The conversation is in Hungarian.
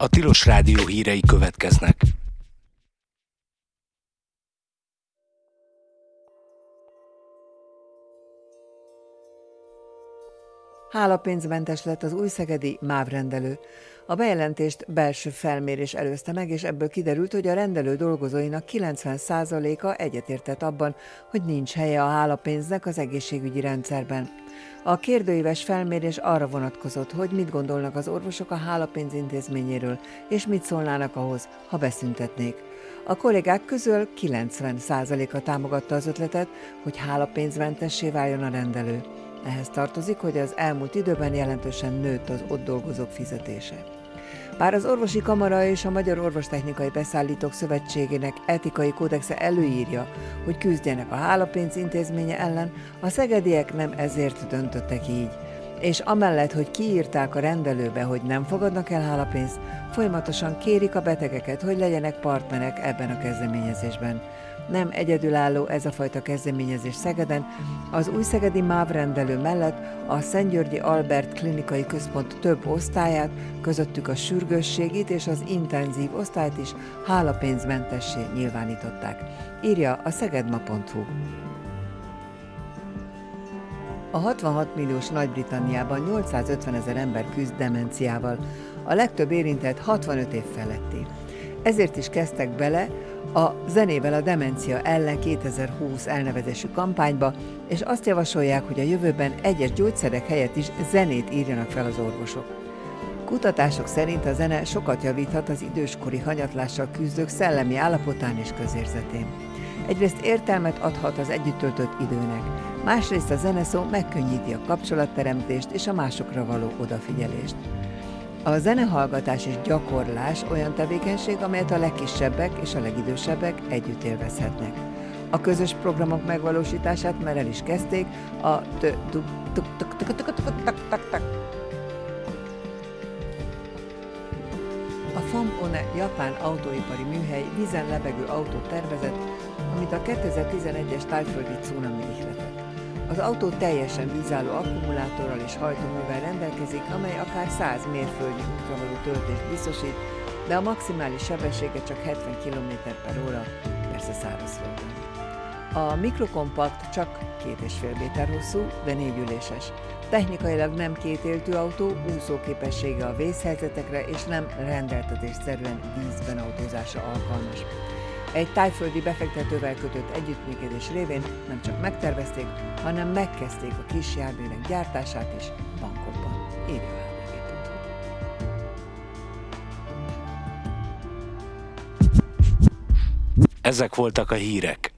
A Tilos Rádió hírei következnek. Hálapénzmentes lett az újszegedi MÁV rendelő. A bejelentést belső felmérés előzte meg, és ebből kiderült, hogy a rendelő dolgozóinak 90%-a egyetértett abban, hogy nincs helye a hálapénznek az egészségügyi rendszerben. A kérdőíves felmérés arra vonatkozott, hogy mit gondolnak az orvosok a hálapénz intézményéről, és mit szólnának ahhoz, ha beszüntetnék. A kollégák közül 90%-a támogatta az ötletet, hogy hálapénzmentessé váljon a rendelő. Ehhez tartozik, hogy az elmúlt időben jelentősen nőtt az ott dolgozók fizetése. Bár az Orvosi Kamara és a Magyar Orvostechnikai Beszállítók Szövetségének etikai kódexe előírja, hogy küzdjenek a hálapénz intézménye ellen, a szegediek nem ezért döntöttek így. És amellett, hogy kiírták a rendelőbe, hogy nem fogadnak el hálapénzt, folyamatosan kérik a betegeket, hogy legyenek partnerek ebben a kezdeményezésben. Nem egyedülálló ez a fajta kezdeményezés Szegeden, az újszegedi MÁV rendelő mellett a Szentgyörgyi Albert Klinikai Központ több osztályát, közöttük a sürgősségit és az intenzív osztályt is hálapénzmentessé nyilvánították, írja a szegedma.hu. A 66 milliós Nagy-Britanniában 850 000 ember küzd demenciával, a legtöbb érintett 65 év feletti. Ezért is kezdtek bele a Zenével a demencia ellen 2020 elnevezésű kampányba, és azt javasolják, hogy a jövőben egyes gyógyszerek helyett is zenét írjanak fel az orvosok. Kutatások szerint a zene sokat javíthat az időskori hanyatlással küzdők szellemi állapotán és közérzetén. Egyrészt értelmet adhat az együtt töltött időnek, másrészt a zeneszó megkönnyíti a kapcsolatteremtést és a másokra való odafigyelést. A zenehallgatás és gyakorlás olyan tevékenység, amelyet a legkisebbek és a legidősebbek együtt élvezhetnek. A közös programok megvalósítását már el is kezdték, a Famone japán autóipari műhely vízen lebegő autót tervezett, amit a 2011-es tájföldi cunami ihletett. Az autó teljesen vízálló akkumulátorral és hajtóművel rendelkezik, amely akár 100 mérföldnyi útra való töltést biztosít, de a maximális sebessége csak 70 km/h, persze szárazföldön. A mikrokompakt csak 2,5 méter hosszú, de 4 üléses. Technikailag nem kétéltű autó, úszóképessége a vészhelyzetekre és nem rendeltetésszerűen vízben autózásra alkalmas. Egy tájföldi befektetővel kötött együttműködés révén nem csak megtervezték, hanem megkezdték a kis járművek gyártását is Bangkokban, írja a hvg.hu. Ezek voltak a hírek.